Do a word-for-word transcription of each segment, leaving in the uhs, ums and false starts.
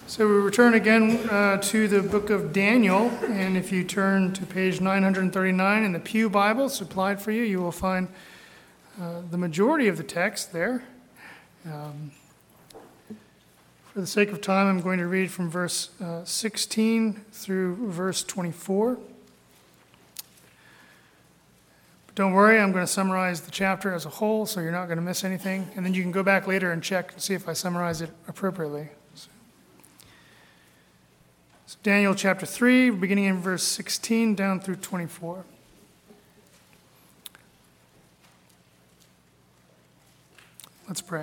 So we return again uh, to the book of Daniel, and if you turn to page nine hundred thirty-nine in the Pew Bible supplied for you, you will find uh, the majority of the text there. Um, for the sake of time, I'm going to read from verse uh, sixteen through verse twenty-four. But don't worry, I'm going to summarize the chapter as a whole, so you're not going to miss anything, and then you can go back later and check and see if I summarize it appropriately. So Daniel chapter three, beginning in verse sixteen down through twenty-four. Let's pray.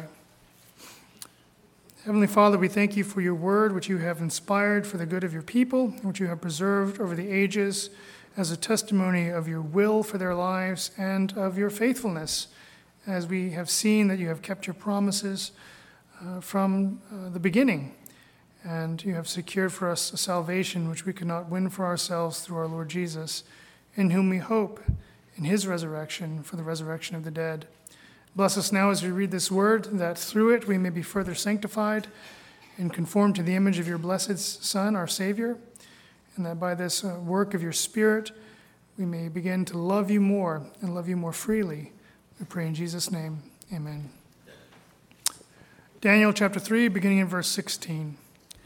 Heavenly Father, we thank you for your word, which you have inspired for the good of your people, which you have preserved over the ages as a testimony of your will for their lives and of your faithfulness, as we have seen that you have kept your promises uh, from uh, the beginning. And you have secured for us a salvation which we could not win for ourselves through our Lord Jesus, in whom we hope in his resurrection for the resurrection of the dead. Bless us now as we read this word, that through it we may be further sanctified and conformed to the image of your blessed Son, our Savior, and that by this uh, work of your Spirit we may begin to love you more and love you more freely. We pray in Jesus' name, amen. Daniel chapter three, beginning in verse sixteen.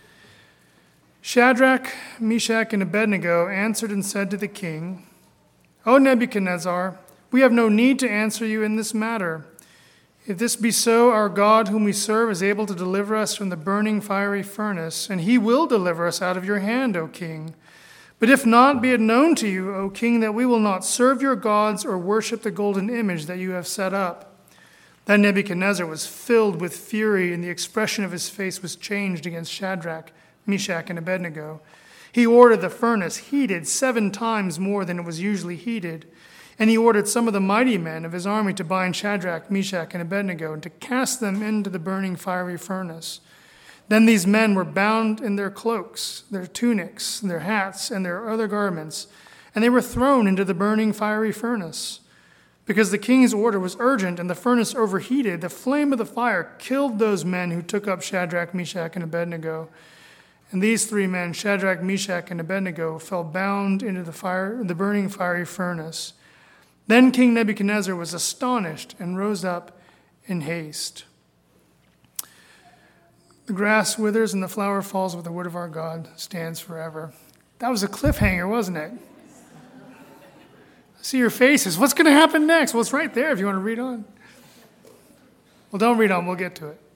Shadrach, Meshach, and Abednego answered and said to the king, O Nebuchadnezzar, we have no need to answer you in this matter. If this be so, our God, whom we serve, is able to deliver us from the burning fiery furnace, and he will deliver us out of your hand, O king. But if not, be it known to you, O king, that we will not serve your gods or worship the golden image that you have set up. Then Nebuchadnezzar was filled with fury, and the expression of his face was changed against Shadrach, Meshach, and Abednego. He ordered the furnace heated seven times more than it was usually heated. And he ordered some of the mighty men of his army to bind Shadrach, Meshach, and Abednego and to cast them into the burning fiery furnace. Then these men were bound in their cloaks, their tunics, their hats, and their other garments, and they were thrown into the burning fiery furnace. Because the king's order was urgent and the furnace overheated, the flame of the fire killed those men who took up Shadrach, Meshach, and Abednego. And these three men, Shadrach, Meshach, and Abednego, fell bound into the fire, the burning fiery furnace. Then King Nebuchadnezzar was astonished and rose up in haste. The grass withers and the flower falls, but the word of our God stands forever. That was a cliffhanger, wasn't it? I see your faces. What's going to happen next? Well, it's right there if you want to read on. Well, don't read on. We'll get to it.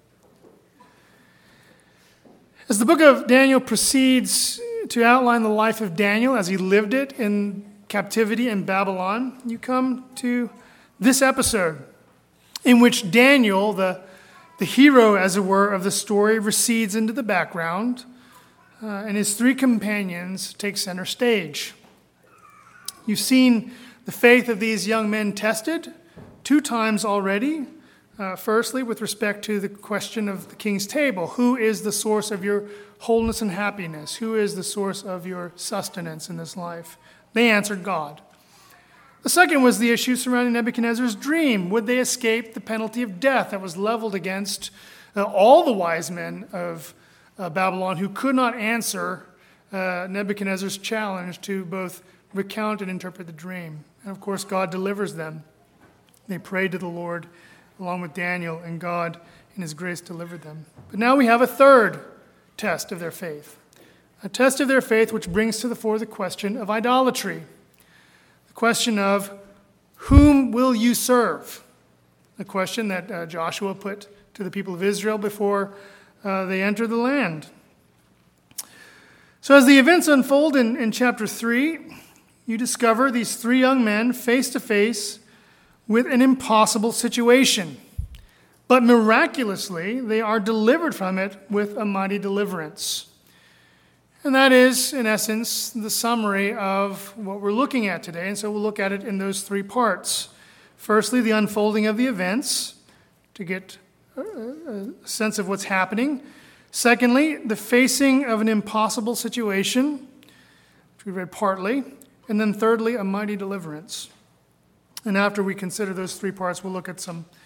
As the book of Daniel proceeds to outline the life of Daniel as he lived it in captivity in Babylon, you come to this episode in which Daniel, the, the hero, as it were, of the story, recedes into the background, uh, and his three companions take center stage. You've seen the faith of these young men tested two times already. Uh, firstly, with respect to the question of the king's table, who is the source of your wholeness and happiness? Who is the source of your sustenance in this life? They answered God. The second was the issue surrounding Nebuchadnezzar's dream. Would they escape the penalty of death that was leveled against uh, all the wise men of uh, Babylon who could not answer uh, Nebuchadnezzar's challenge to both recount and interpret the dream? And of course, God delivers them. They prayed to the Lord along with Daniel, and God, in his grace, delivered them. But now we have a third test of their faith. A test of their faith which brings to the fore the question of idolatry. The question of, whom will you serve? A question that uh, Joshua put to the people of Israel before uh, they entered the land. So as the events unfold in, in chapter three, you discover these three young men face to face with an impossible situation. But miraculously, they are delivered from it with a mighty deliverance. And that is, in essence, the summary of what we're looking at today. And so we'll look at it in those three parts. Firstly, the unfolding of the events to get a sense of what's happening. Secondly, the facing of an impossible situation, which we read partly. And then thirdly, a mighty deliverance. And after we consider those three parts, we'll look at some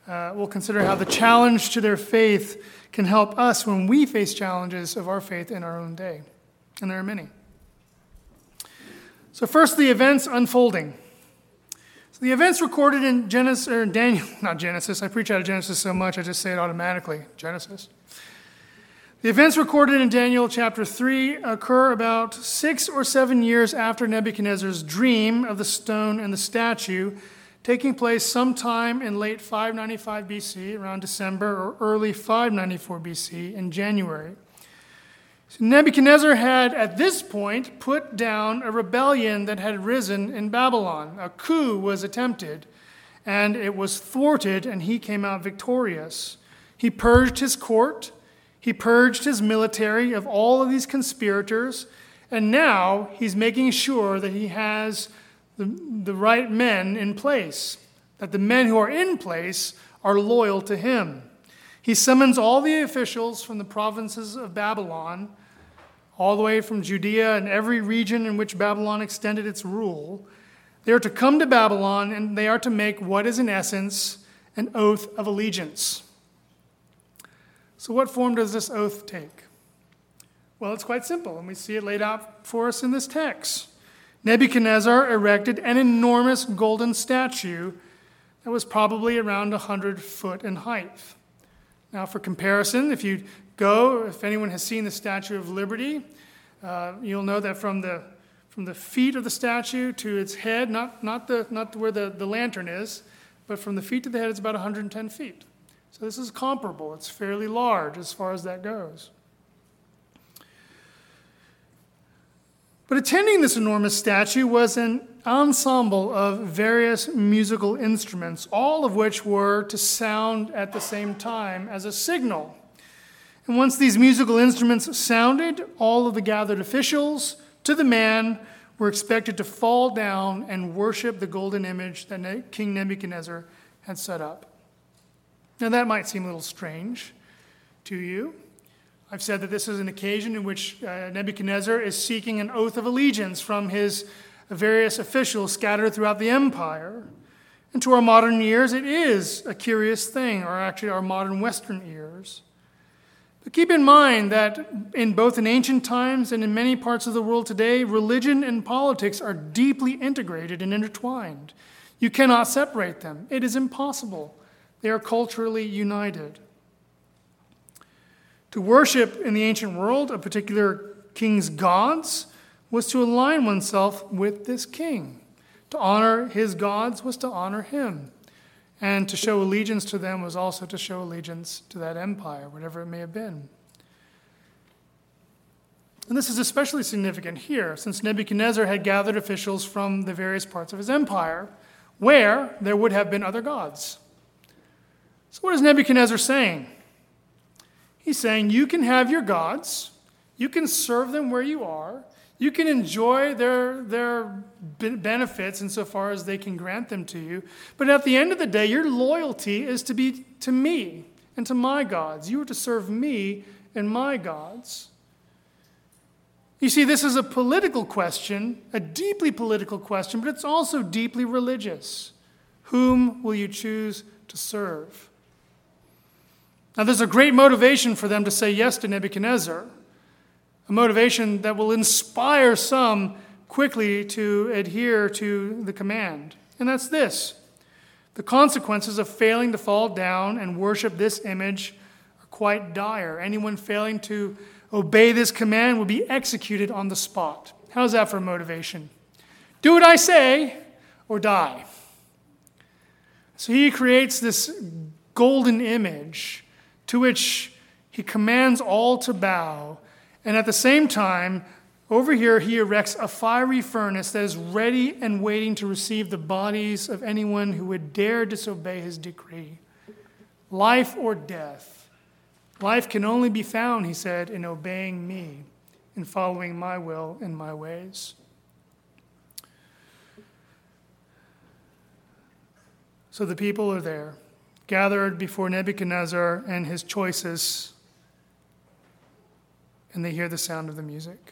uh, we'll consider how the challenge to their faith can help us when we face challenges of our faith in our own day. And there are many. So first, the events unfolding. So the events recorded in Genesis, or Daniel, not Genesis, I preach out of Genesis so much I just say it automatically, Genesis. The events recorded in Daniel chapter three occur about six or seven years after Nebuchadnezzar's dream of the stone and the statue, taking place sometime in late five ninety-five B C, around December, or early five ninety-four B C in January. So Nebuchadnezzar had, at this point, put down a rebellion that had risen in Babylon. A coup was attempted, and it was thwarted, and he came out victorious. He purged his court. He purged his military of all of these conspirators, and now he's making sure that he has the, the right men in place, that the men who are in place are loyal to him. He summons all the officials from the provinces of Babylon, all the way from Judea and every region in which Babylon extended its rule. They are to come to Babylon, and they are to make what is in essence an oath of allegiance. So what form does this oath take? Well, it's quite simple, and we see it laid out for us in this text. Nebuchadnezzar erected an enormous golden statue that was probably around one hundred foot in height. Now, for comparison, if you go, if anyone has seen the Statue of Liberty, uh, you'll know that from the from the feet of the statue to its head, not, not, the, not where the, the lantern is, but from the feet to the head, it's about one hundred ten feet. So this is comparable. It's fairly large as far as that goes. But attending this enormous statue was an ensemble of various musical instruments, all of which were to sound at the same time as a signal. And once these musical instruments sounded, all of the gathered officials, to the man, were expected to fall down and worship the golden image that King Nebuchadnezzar had set up. Now that might seem a little strange to you. I've said that this is an occasion in which uh, Nebuchadnezzar is seeking an oath of allegiance from his various officials scattered throughout the empire. And to our modern ears, it is a curious thing, or actually our modern Western ears. But keep in mind that in both in ancient times and in many parts of the world today, religion and politics are deeply integrated and intertwined. You cannot separate them. It is impossible. They are culturally united. To worship in the ancient world a particular king's gods was to align oneself with this king. To honor his gods was to honor him. And to show allegiance to them was also to show allegiance to that empire, whatever it may have been. And this is especially significant here, since Nebuchadnezzar had gathered officials from the various parts of his empire, where there would have been other gods. So what is Nebuchadnezzar saying? He's saying you can have your gods, you can serve them where you are, you can enjoy their, their benefits insofar as they can grant them to you, but at the end of the day, your loyalty is to be to me and to my gods. You are to serve me and my gods. You see, this is a political question, a deeply political question, but it's also deeply religious. Whom will you choose to serve? Now, there's a great motivation for them to say yes to Nebuchadnezzar, a motivation that will inspire some quickly to adhere to the command. And that's this: the consequences of failing to fall down and worship this image are quite dire. Anyone failing to obey this command will be executed on the spot. How's that for motivation? Do what I say or die. So he creates this golden image to which he commands all to bow. And at the same time, over here, he erects a fiery furnace that is ready and waiting to receive the bodies of anyone who would dare disobey his decree. Life or death. Life can only be found, he said, in obeying me, in following my will and my ways. So the people are there, gathered before Nebuchadnezzar and his choices, and they hear the sound of the music,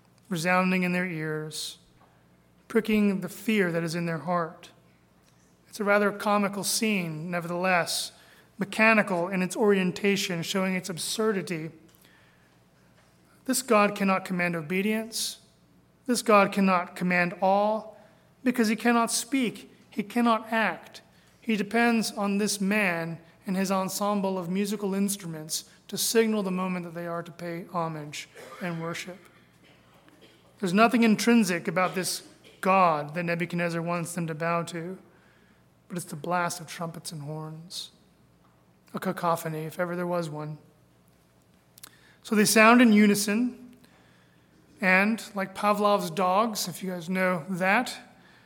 resounding in their ears, pricking the fear that is in their heart. It's a rather comical scene, nevertheless, mechanical in its orientation, showing its absurdity. This God cannot command obedience. This God cannot command awe, because he cannot speak. He cannot act. He depends on this man and his ensemble of musical instruments to signal the moment that they are to pay homage and worship. There's nothing intrinsic about this God that Nebuchadnezzar wants them to bow to, but it's the blast of trumpets and horns, a cacophony, if ever there was one. So they sound in unison, and like Pavlov's dogs, if you guys know that,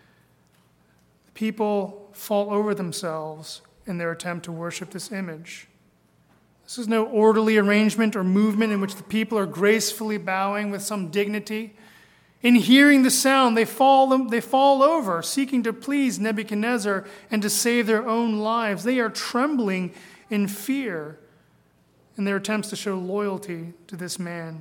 people fall over themselves in their attempt to worship this image. This is no orderly arrangement or movement in which the people are gracefully bowing with some dignity. In hearing the sound, they fall, they fall over, seeking to please Nebuchadnezzar and to save their own lives. They are trembling in fear in their attempts to show loyalty to this man.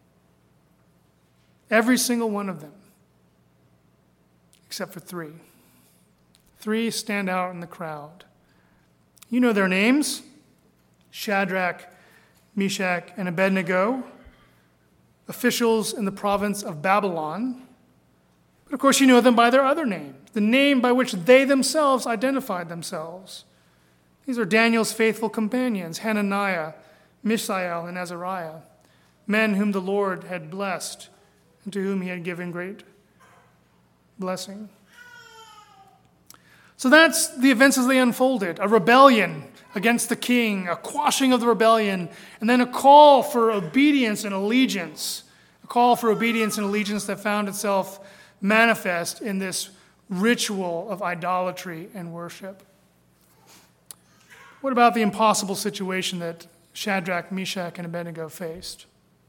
Every single one of them, except for three. Three stand out in the crowd. You know their names: Shadrach, Meshach, and Abednego, officials in the province of Babylon. But of course you know them by their other name, the name by which they themselves identified themselves. These are Daniel's faithful companions, Hananiah, Mishael, and Azariah, men whom the Lord had blessed and to whom he had given great blessing. So that's the events as they unfolded. A rebellion against the king, a quashing of the rebellion, and then a call for obedience and allegiance. A call for obedience and allegiance that found itself manifest in this ritual of idolatry and worship. What about the impossible situation that Shadrach, Meshach, and Abednego faced?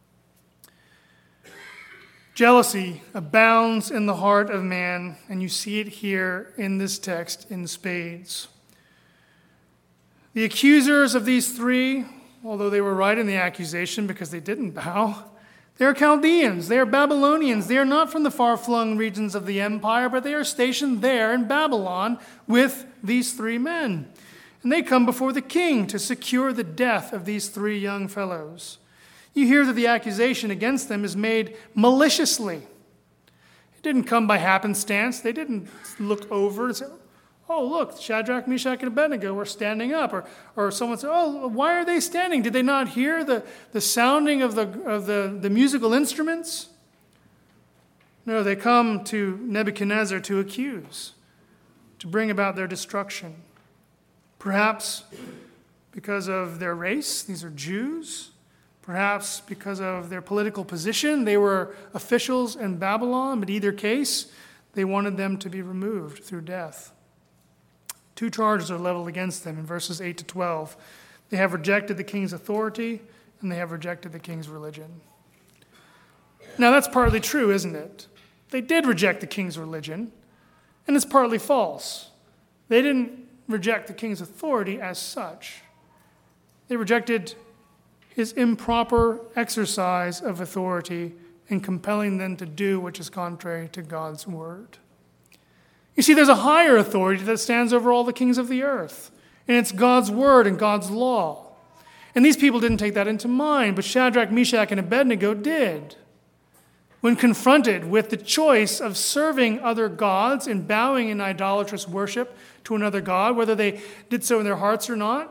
Jealousy abounds in the heart of man, and you see it here in this text in spades. The accusers of these three, although they were right in the accusation because they didn't bow, they are Chaldeans, they are Babylonians. They are not from the far-flung regions of the empire, but they are stationed there in Babylon with these three men. And they come before the king to secure the death of these three young fellows. You hear that the accusation against them is made maliciously. It didn't come by happenstance. They didn't look over and say, oh, look, Shadrach, Meshach, and Abednego were standing up. Or, or someone said, oh, why are they standing? Did they not hear the, the sounding of, the, of the, the musical instruments? No, they come to Nebuchadnezzar to accuse, to bring about their destruction. Perhaps because of their race. These are Jews. Perhaps because of their political position. They were officials in Babylon, but either case, they wanted them to be removed through death. Two charges are leveled against them in verses eight to twelve. They have rejected the king's authority, and they have rejected the king's religion. Now, that's partly true, isn't it? They did reject the king's religion, and it's partly false. They didn't reject the king's authority as such. They rejected his improper exercise of authority in compelling them to do which is contrary to God's word. You see, there's a higher authority that stands over all the kings of the earth, and it's God's word and God's law. And these people didn't take that into mind, but Shadrach, Meshach, and Abednego did. When confronted with the choice of serving other gods and bowing in idolatrous worship to another god, whether they did so in their hearts or not,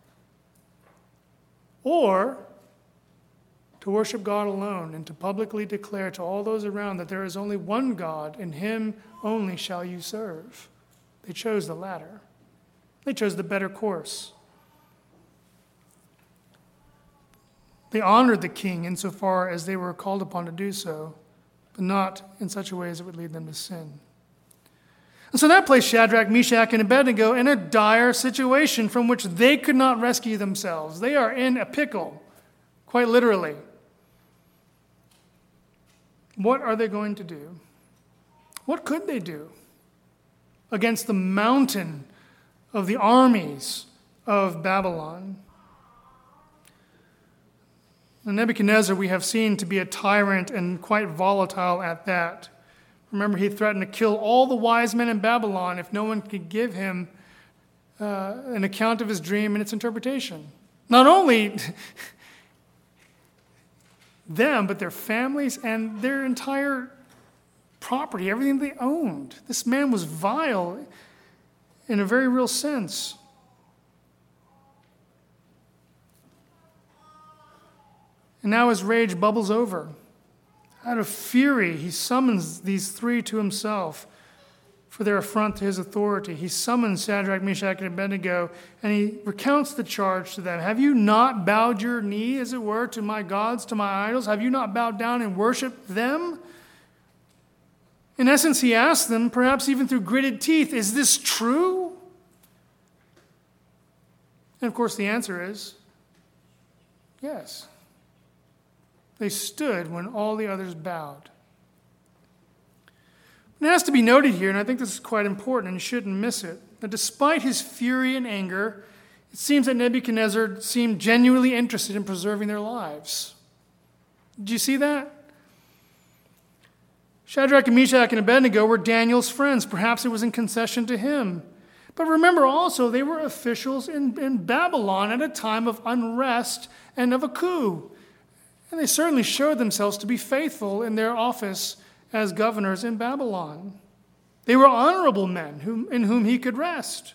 or to worship God alone and to publicly declare to all those around that there is only one God, and him only shall you serve. They chose the latter. They chose the better course. They honored the king insofar as they were called upon to do so, but not in such a way as it would lead them to sin. And so that placed Shadrach, Meshach, and Abednego in a dire situation from which they could not rescue themselves. They are in a pickle, quite literally. What are they going to do? What could they do against the mountain of the armies of Babylon? And Nebuchadnezzar we have seen to be a tyrant and quite volatile at that. Remember, he threatened to kill all the wise men in Babylon if no one could give him uh, an account of his dream and its interpretation. Not only them, but their families and their entire property, everything they owned. This man was vile in a very real sense. And now his rage bubbles over. Out of fury, he summons these three to himself for their affront to his authority. He summons Shadrach, Meshach, and Abednego, and he recounts the charge to them. Have you not bowed your knee, as it were, to my gods, to my idols? Have you not bowed down and worshiped them? In essence, he asks them, perhaps even through gritted teeth, is this true? And of course, the answer is yes. They stood when all the others bowed. It has to be noted here, and I think this is quite important, and you shouldn't miss it, that despite his fury and anger, it seems that Nebuchadnezzar seemed genuinely interested in preserving their lives. Did you see that? Shadrach, and Meshach, and Abednego were Daniel's friends. Perhaps it was in concession to him. But remember also, they were officials in, in Babylon at a time of unrest and of a coup. And they certainly showed themselves to be faithful in their office as governors in Babylon. They were honorable men whom, in whom he could rest.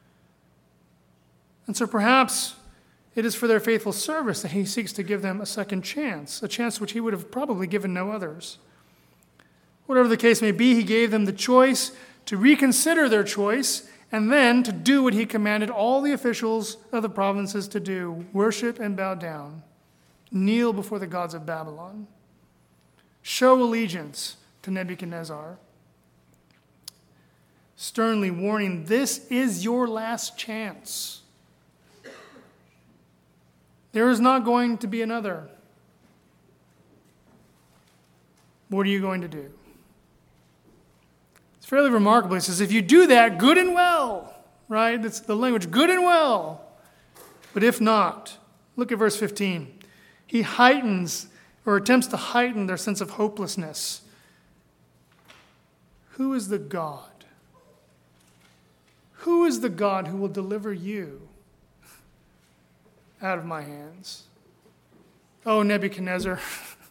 And so perhaps it is for their faithful service that he seeks to give them a second chance, a chance which he would have probably given no others. Whatever the case may be, he gave them the choice to reconsider their choice and then to do what he commanded all the officials of the provinces to do, worship and bow down. Kneel before the gods of Babylon. Show allegiance to Nebuchadnezzar. Sternly warning, this is your last chance. There is not going to be another. What are you going to do? It's fairly remarkable. He says, if you do that, good and well, right? That's the language, good and well. But if not, look at verse fifteen. He heightens or attempts to heighten their sense of hopelessness. Who is the God? Who is the God who will deliver you out of my hands? Oh, Nebuchadnezzar,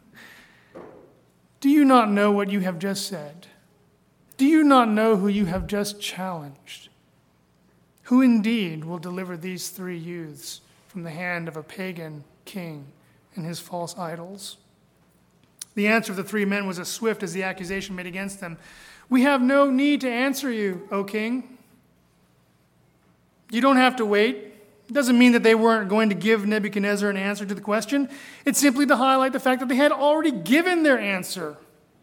do you not know what you have just said? Do you not know who you have just challenged? Who indeed will deliver these three youths from the hand of a pagan king and his false idols? The answer of the three men was as swift as the accusation made against them. We have no need to answer you, O king. You don't have to wait. It doesn't mean that they weren't going to give Nebuchadnezzar an answer to the question. It's simply to highlight the fact that they had already given their answer.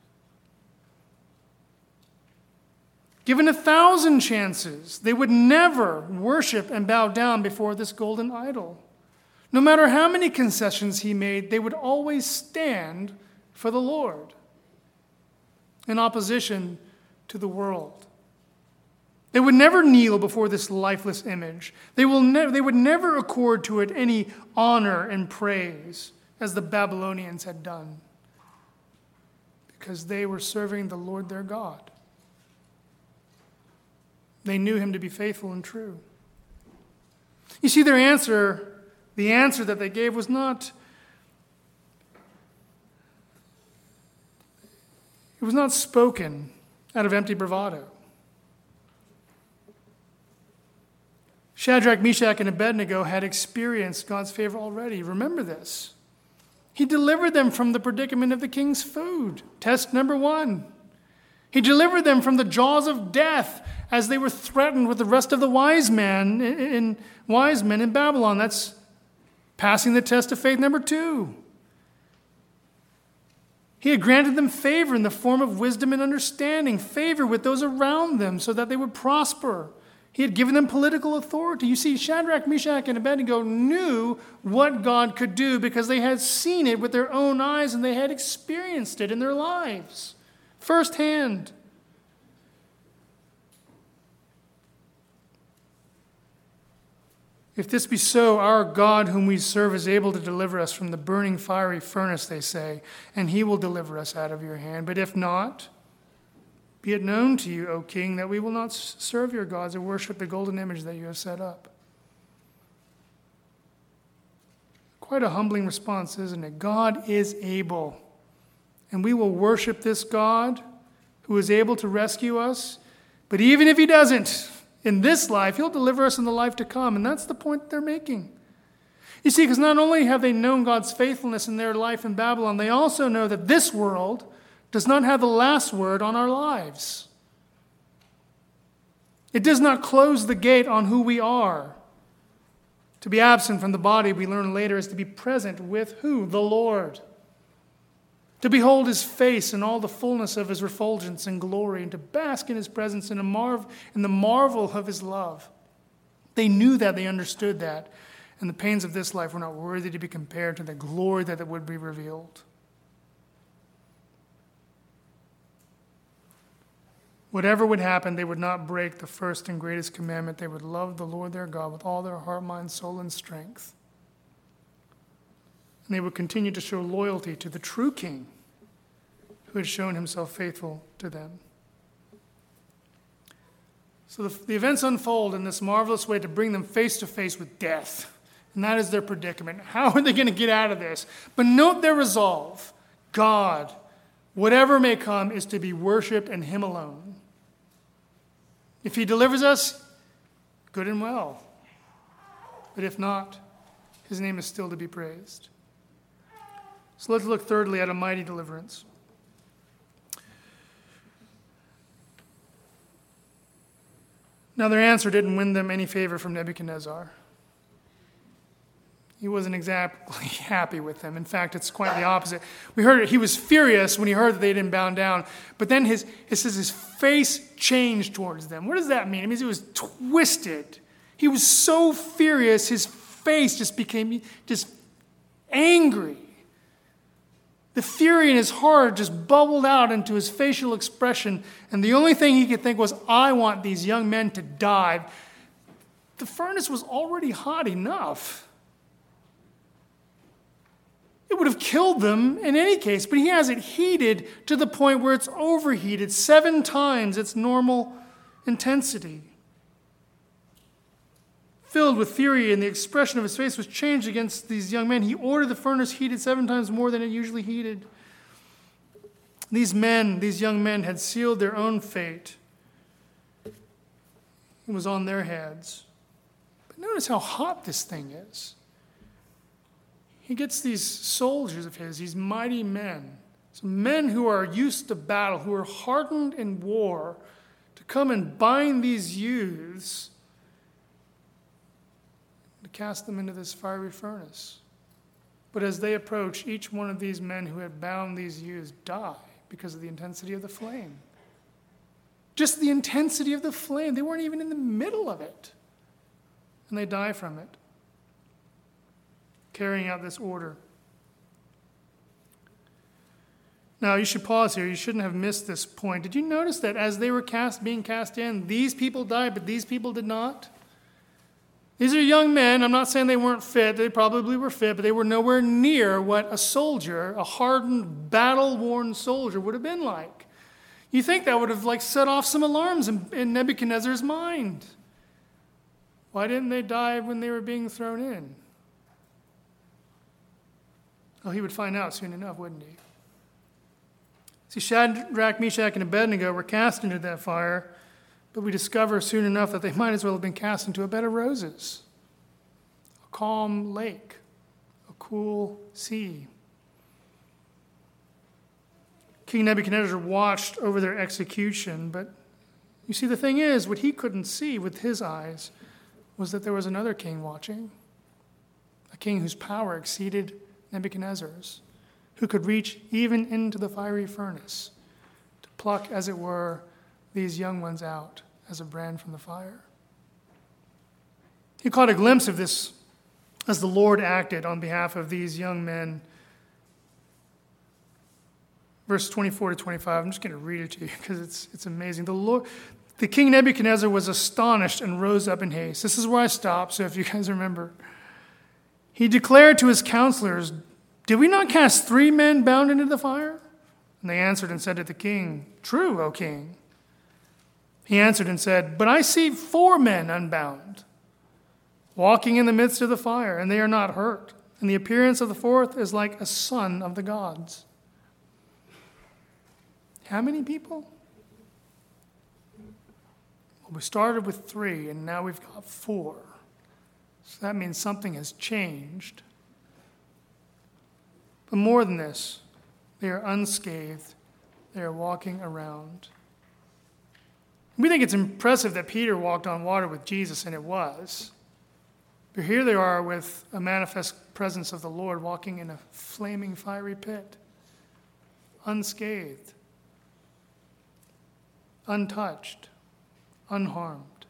Given a thousand chances, they would never worship and bow down before this golden idol. No matter how many concessions he made, they would always stand for the Lord in opposition to the world. They would never kneel before this lifeless image. They, will ne- they would never accord to it any honor and praise as the Babylonians had done, because they were serving the Lord their God. They knew him to be faithful and true. You see, their answer The answer that they gave was not, it was not spoken out of empty bravado. Shadrach, Meshach, and Abednego had experienced God's favor already. Remember this. He delivered them from the predicament of the king's food. Test number one. He delivered them from the jaws of death as they were threatened with the rest of the wise men in, in wise men in Babylon. That's passing the test of faith number two. He had granted them favor in the form of wisdom and understanding, favor with those around them so that they would prosper. He had given them political authority. You see, Shadrach, Meshach, and Abednego knew what God could do because they had seen it with their own eyes and they had experienced it in their lives firsthand. If this be so, our God whom we serve is able to deliver us from the burning fiery furnace, they say, and he will deliver us out of your hand. But if not, Be it known to you, O king, that we will not serve your gods or worship the golden image that you have set up. Quite a humbling response, isn't it? God is able, and we will worship this God who is able to rescue us. But even if he doesn't in this life, he'll deliver us in the life to come. And that's the point they're making. You see, because not only have they known God's faithfulness in their life in Babylon, they also know that this world does not have the last word on our lives. It does not close the gate on who we are. To be absent from the body, we learn later, is to be present with who? The Lord. To behold his face in all the fullness of his refulgence and glory, and to bask in his presence in, a marv- in the marvel of his love. They knew that, they understood that, and the pains of this life were not worthy to be compared to the glory that would be revealed. Whatever would happen, they would not break the first and greatest commandment. They would love the Lord their God with all their heart, mind, soul, and strength. And they would continue to show loyalty to the true king who had shown himself faithful to them. So the, the events unfold in this marvelous way to bring them face to face with death. And that is their predicament. How are they going to get out of this? But note their resolve. God, whatever may come, is to be worshipped and him alone. If he delivers us, good and well. But if not, his name is still to be praised. So let's look thirdly at a mighty deliverance. Now their answer didn't win them any favor from Nebuchadnezzar. He wasn't exactly happy with them. In fact, it's quite the opposite. We heard it. He was furious when he heard that they didn't bow down. But then his, it says his face changed towards them. What does that mean? It means he was twisted. He was so furious, his face just became just angry. The fury in his heart just bubbled out into his facial expression. And the only thing he could think was, I want these young men to die. The furnace was already hot enough. It would have killed them in any case, but he has it heated to the point where it's overheated seven times its normal intensity. Filled with fury, and the expression of his face was changed against these young men, he ordered the furnace heated seven times more than it usually heated. These men, these young men, had sealed their own fate. It was on their heads. But notice how hot this thing is. He gets these soldiers of his, these mighty men, some men who are used to battle, who are hardened in war, to come and bind these youths, to cast them into this fiery furnace. But as they approach, each one of these men who had bound these youths die because of the intensity of the flame. Just the intensity of the flame. They weren't even in the middle of it. And they die from it, carrying out this order. Now, you should pause here. You shouldn't have missed this point. Did you notice that as they were cast, being cast in, these people died, but these people did not? These are young men. I'm not saying they weren't fit. They probably were fit, but they were nowhere near what a soldier, a hardened, battle-worn soldier would have been like. You think that would have like set off some alarms in, in Nebuchadnezzar's mind. Why didn't they die when they were being thrown in? Well, he would find out soon enough, wouldn't he? See, Shadrach, Meshach, and Abednego were cast into that fire, but we discover soon enough that they might as well have been cast into a bed of roses, a calm lake, a cool sea. King Nebuchadnezzar watched over their execution, but you see, the thing is, what he couldn't see with his eyes was that there was another king watching, a king whose power exceeded Nebuchadnezzar's, who could reach even into the fiery furnace to pluck, as it were, these young ones out as a brand from the fire. He caught a glimpse of this as the Lord acted on behalf of these young men. Verse twenty-four to twenty-five, I'm just going to read it to you because it's, it's amazing. The Lord, the king Nebuchadnezzar was astonished and rose up in haste. This is where I stop, so if you guys remember. He declared to his counselors, did we not cast three men bound into the fire? And they answered and said to the king, true, O king. He answered and said, "But I see four men unbound, walking in the midst of the fire, and they are not hurt. And the appearance of the fourth is like a son of the gods." How many people? Well, we started with three, and now we've got four. So that means something has changed. But more than this, they are unscathed. They are walking around. We think it's impressive that Peter walked on water with Jesus, and it was. But here they are with a manifest presence of the Lord walking in a flaming fiery pit, unscathed, untouched, unharmed.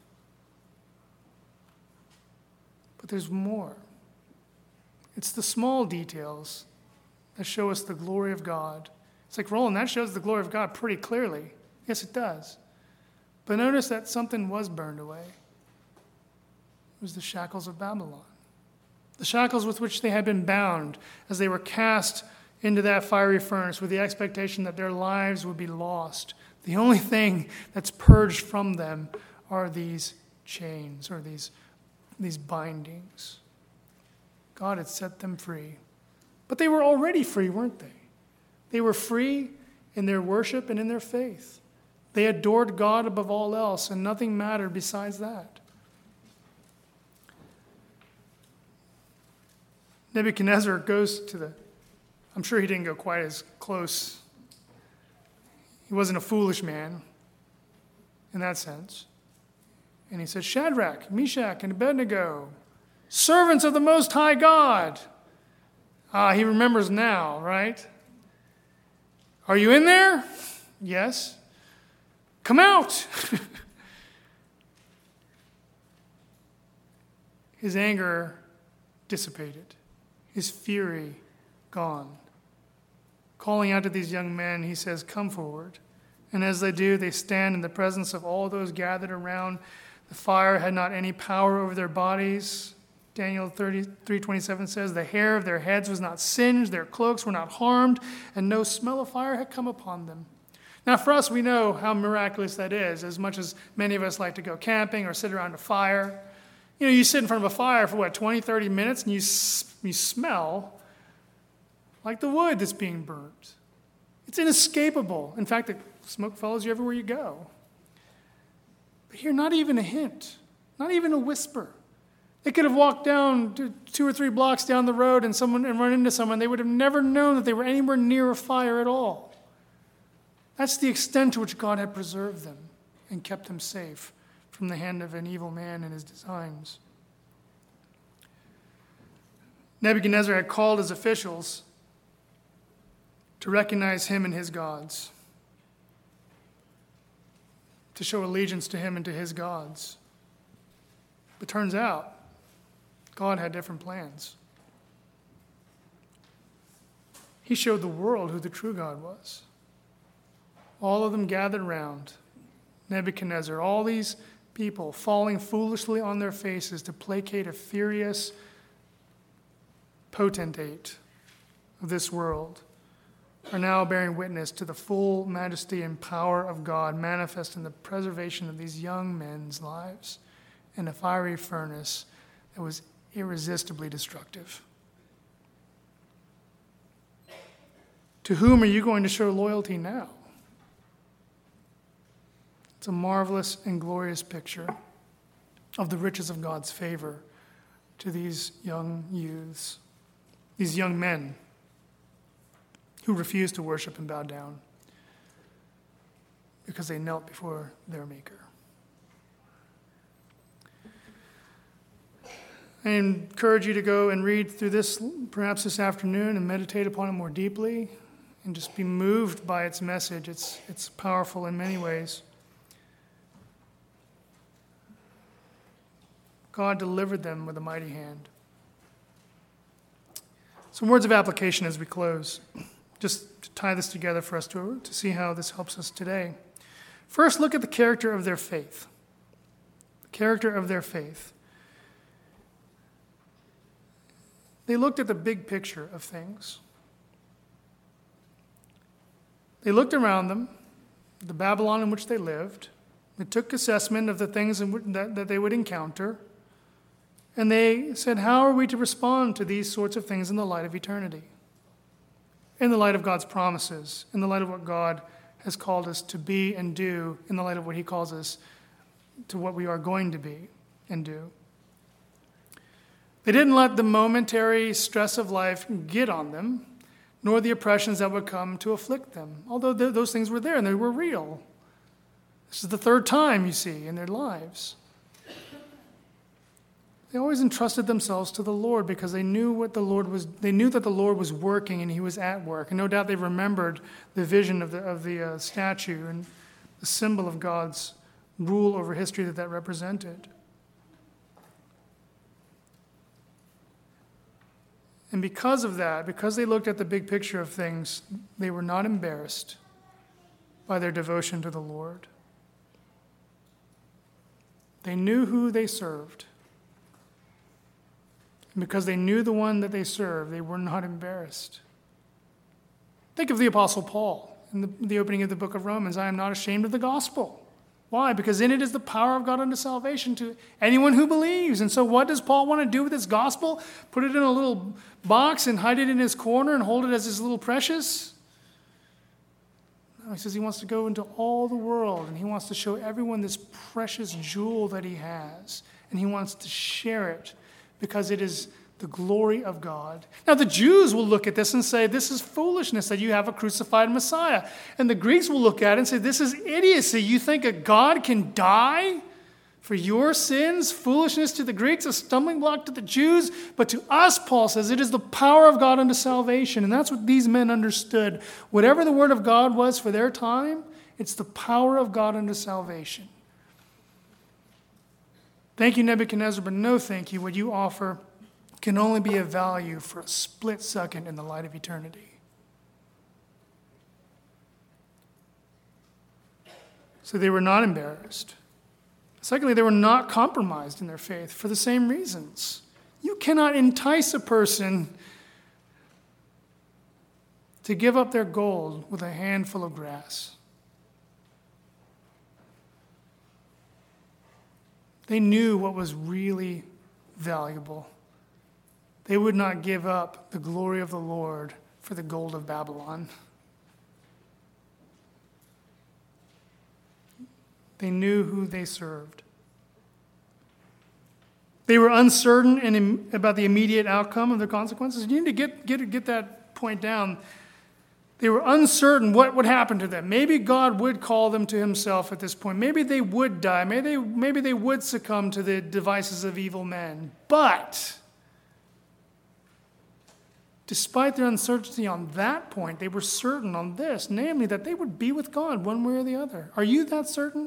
But there's more. It's the small details that show us the glory of God. It's like, Roland, that shows the glory of God pretty clearly. Yes, it does. But notice that something was burned away. It was the shackles of Babylon. The shackles with which they had been bound as they were cast into that fiery furnace with the expectation that their lives would be lost. The only thing that's purged from them are these chains or these, these bindings. God had set them free. But they were already free, weren't they? They were free in their worship and in their faith. They adored God above all else, and nothing mattered besides that. Nebuchadnezzar goes to the, I'm sure he didn't go quite as close. He wasn't a foolish man in that sense. And he says, "Shadrach, Meshach, and Abednego, servants of the Most High God." Ah, he remembers now, right? "Are you in there?" "Yes." "Come out." His anger dissipated. His fury gone. Calling out to these young men, he says, "Come forward." And as they do, they stand in the presence of all those gathered around. The fire had not any power over their bodies. Daniel thirty-three twenty-seven says, "The hair of their heads was not singed, their cloaks were not harmed, and no smell of fire had come upon them." Now, for us, we know how miraculous that is, as much as many of us like to go camping or sit around a fire. You know, you sit in front of a fire for, what, twenty, thirty minutes, and you, you smell like the wood that's being burnt. It's inescapable. In fact, the smoke follows you everywhere you go. But here, not even a hint, not even a whisper. They could have walked down to two or three blocks down the road and someone and run into someone. They would have never known that they were anywhere near a fire at all. That's the extent to which God had preserved them and kept them safe from the hand of an evil man and his designs. Nebuchadnezzar had called his officials to recognize him and his gods, to show allegiance to him and to his gods. But turns out, God had different plans. He showed the world who the true God was. All of them gathered around Nebuchadnezzar, all these people falling foolishly on their faces to placate a furious potentate of this world, are now bearing witness to the full majesty and power of God manifest in the preservation of these young men's lives in a fiery furnace that was irresistibly destructive. To whom are you going to show loyalty now? It's a marvelous and glorious picture of the riches of God's favor to these young youths, these young men who refused to worship and bow down because they knelt before their Maker. I encourage you to go and read through this perhaps this afternoon and meditate upon it more deeply and just be moved by its message. It's, it's powerful in many ways. God delivered them with a mighty hand. Some words of application as we close, just to tie this together for us to, to see how this helps us today. First, look at the character of their faith. The character of their faith. They looked at the big picture of things. They looked around them, the Babylon in which they lived, They took assessment of the things that, that they would encounter, and they said, how are we to respond to these sorts of things in the light of eternity? In the light of God's promises, in the light of what God has called us to be and do, in the light of what he calls us to what we are going to be and do. They didn't let the momentary stress of life get on them, nor the oppressions that would come to afflict them, although th- those things were there and they were real. This is the third time, you see, in their lives. They always entrusted themselves to the Lord because they knew what the Lord was. They knew that the Lord was working and he was at work. And no doubt they remembered the vision of the of the uh, statue and the symbol of God's rule over history that that represented. And because of that, because they looked at the big picture of things, they were not embarrassed by their devotion to the Lord. They knew who they served. And because they knew the one that they served, they were not embarrassed. Think of the Apostle Paul in the, the opening of the book of Romans. I am not ashamed of the gospel. Why? Because in it is the power of God unto salvation to anyone who believes. And so what does Paul want to do with this gospel? Put it in a little box and hide it in his corner and hold it as his little precious? No, he says he wants to go into all the world and he wants to show everyone this precious jewel that he has. And he wants to share it because it is the glory of God. Now the Jews will look at this and say, this is foolishness that you have a crucified Messiah. And the Greeks will look at it and say, this is idiocy. You think a God can die for your sins? Foolishness to the Greeks, a stumbling block to the Jews. But to us, Paul says, it is the power of God unto salvation. And that's what these men understood. Whatever the word of God was for their time, it's the power of God unto salvation. Thank you, Nebuchadnezzar, but no thank you. What you offer can only be of value for a split second in the light of eternity. So they were not embarrassed. Secondly, they were not compromised in their faith for the same reasons. You cannot entice a person to give up their gold with a handful of grass. They knew what was really valuable. They would not give up the glory of the Lord for the gold of Babylon. They knew who they served. They were uncertain in, about the immediate outcome of the consequences. You need to get, get, get that point down. They were uncertain what would happen to them. Maybe God would call them to himself at this point. Maybe they would die. Maybe they, maybe they would succumb to the devices of evil men. But despite their uncertainty on that point, they were certain on this, namely that they would be with God one way or the other. Are you that certain?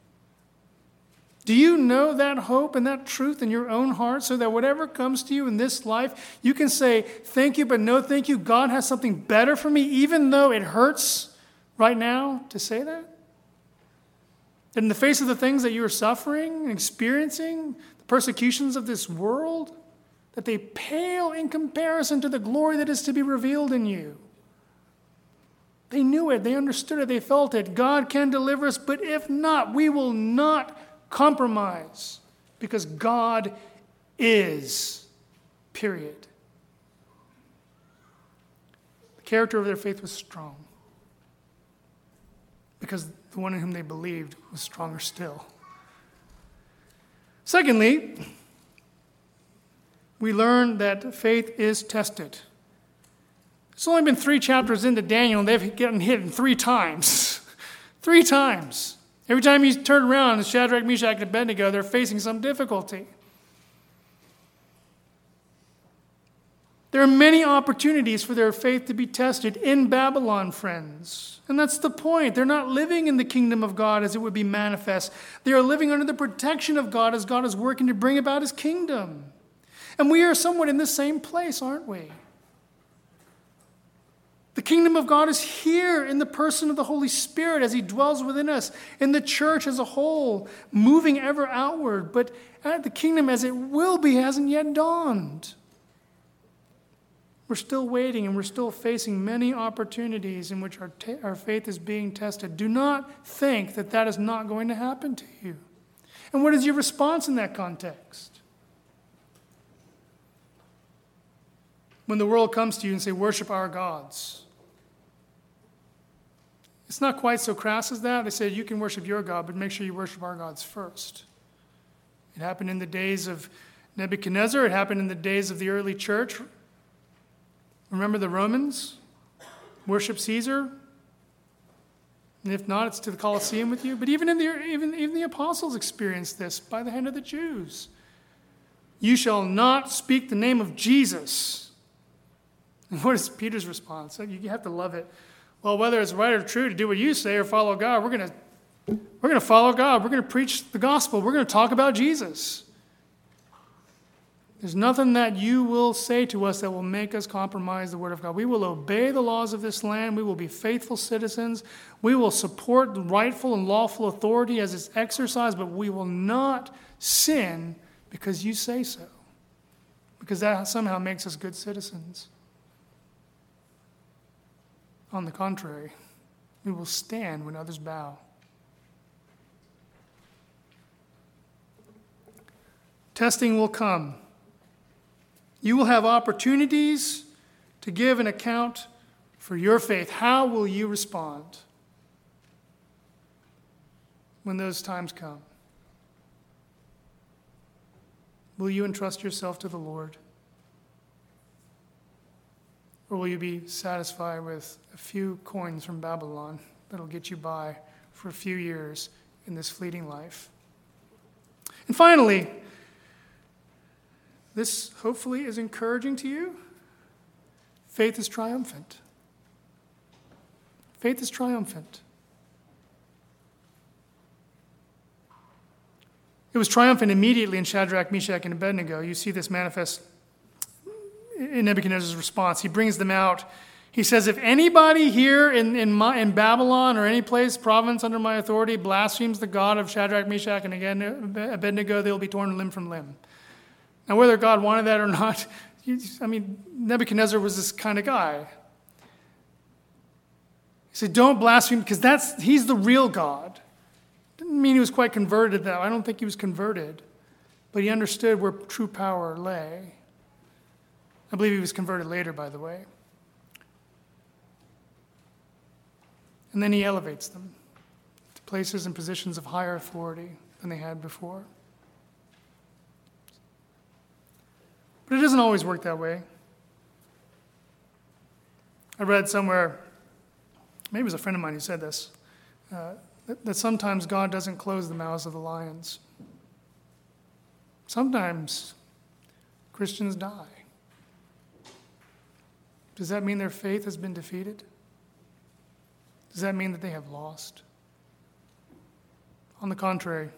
Do you know that hope and that truth in your own heart so that whatever comes to you in this life, you can say, thank you, but no thank you. God has something better for me, even though it hurts right now to say that? That in the face of the things that you are suffering and experiencing, the persecutions of this world, that they pale in comparison to the glory that is to be revealed in you. They knew it. They understood it. They felt it. God can deliver us, but if not, we will not compromise, because God is, period. The character of their faith was strong, because the one in whom they believed was stronger still. Secondly, we learn that faith is tested. It's only been three chapters into Daniel, and they've gotten hit three times. Three times. Every time you turn around, Shadrach, Meshach, and Abednego, they're facing some difficulty. There are many opportunities for their faith to be tested in Babylon, friends. And that's the point. They're not living in the kingdom of God as it would be manifest. They are living under the protection of God as God is working to bring about his kingdom. And we are somewhat in the same place, aren't we? The kingdom of God is here in the person of the Holy Spirit as he dwells within us, in the church as a whole, moving ever outward. But the kingdom as it will be hasn't yet dawned. We're still waiting, and we're still facing many opportunities in which our, ta- our faith is being tested. Do not think that that is not going to happen to you. And what is your response in that context? When the world comes to you and say, worship our gods. It's not quite so crass as that. They said, you can worship your God, but make sure you worship our gods first. It happened in the days of Nebuchadnezzar. It happened in the days of the early church. Remember the Romans? Worship Caesar. And if not, it's to the Colosseum with you. But even, in the, even, even the apostles experienced this by the hand of the Jews. You shall not speak the name of Jesus. And what is Peter's response? You have to love it. Well, whether it's right or true to do what you say or follow God, we're going to we're going to follow God. We're going to preach the gospel. We're going to talk about Jesus. There's nothing that you will say to us that will make us compromise the word of God. We will obey the laws of this land. We will be faithful citizens. We will support the rightful and lawful authority as it's exercised, but we will not sin because you say so. Because that somehow makes us good citizens. On the contrary, we will stand when others bow. Testing will come. You will have opportunities to give an account for your faith. How will you respond when those times come? Will you entrust yourself to the Lord? Or will you be satisfied with a few coins from Babylon that'll get you by for a few years in this fleeting life? And finally, this hopefully is encouraging to you. Faith is triumphant. Faith is triumphant. It was triumphant immediately in Shadrach, Meshach, and Abednego. You see this manifest in Nebuchadnezzar's response. He brings them out. He says, if anybody here in, in, my, in Babylon or any place, province under my authority, blasphemes the God of Shadrach, Meshach, and again Abednego, they will be torn limb from limb. Now, whether God wanted that or not, I mean, Nebuchadnezzar was this kind of guy. He said, don't blaspheme, because that's he's the real God. Didn't mean he was quite converted, though. I don't think he was converted. But he understood where true power lay. I believe he was converted later, by the way. And then he elevates them to places and positions of higher authority than they had before. But it doesn't always work that way. I read somewhere, maybe it was a friend of mine who said this, uh, that, that sometimes God doesn't close the mouths of the lions. Sometimes Christians die. Does that mean their faith has been defeated? Does that mean that they have lost? On the contrary,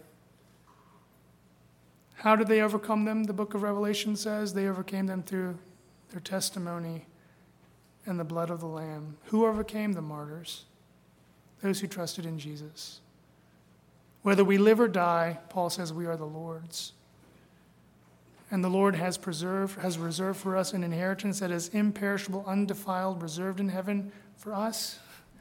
how did they overcome them? The book of Revelation says they overcame them through their testimony and the blood of the Lamb. Who overcame the martyrs? Those who trusted in Jesus. Whether we live or die, Paul says we are the Lord's. And the Lord has preserved, has reserved for us an inheritance that is imperishable, undefiled, reserved in heaven for us.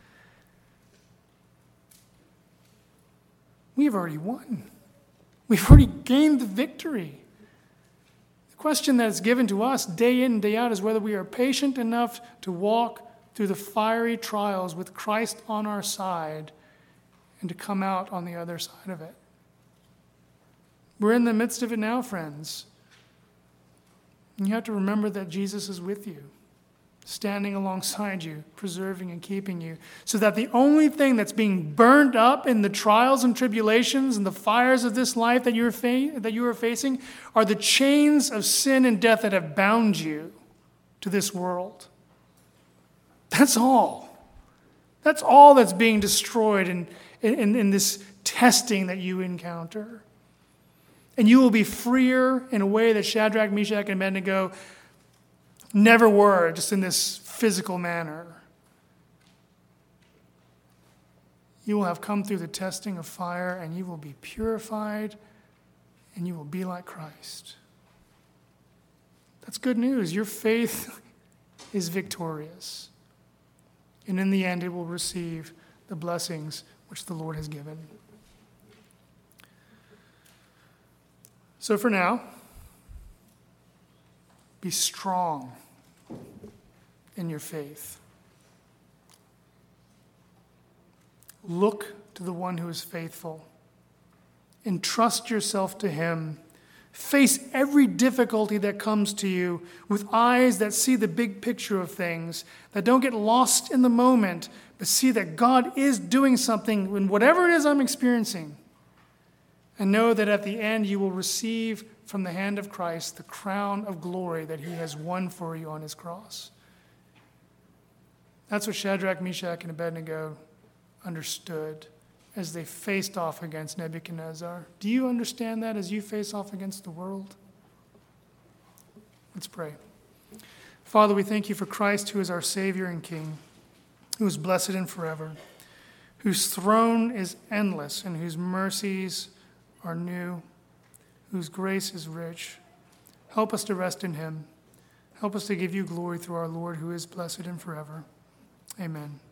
We've already won. We've already gained the victory. The question that is given to us day in and day out is whether we are patient enough to walk through the fiery trials with Christ on our side and to come out on the other side of it. We're in the midst of it now, friends. And you have to remember that Jesus is with you, standing alongside you, preserving and keeping you, so that the only thing that's being burned up in the trials and tribulations and the fires of this life that you're fa- that you are facing are the chains of sin and death that have bound you to this world. That's all. That's all that's being destroyed in, in, in this testing that you encounter. And you will be freer in a way that Shadrach, Meshach, and Abednego never were, just in this physical manner. You will have come through the testing of fire, and you will be purified, and you will be like Christ. That's good news. Your faith is victorious. And in the end, it will receive the blessings which the Lord has given. So for now, be strong in your faith. Look to the one who is faithful. Entrust yourself to him. Face every difficulty that comes to you with eyes that see the big picture of things, that don't get lost in the moment, but see that God is doing something in whatever it is I'm experiencing. And know that at the end you will receive from the hand of Christ the crown of glory that he has won for you on his cross. That's what Shadrach, Meshach, and Abednego understood as they faced off against Nebuchadnezzar. Do you understand that as you face off against the world? Let's pray. Father, we thank you for Christ, who is our Savior and King, who is blessed and forever, whose throne is endless and whose mercies are new, whose grace is rich. Help us to rest in him. Help us to give you glory through our Lord, who is blessed and forever. Amen.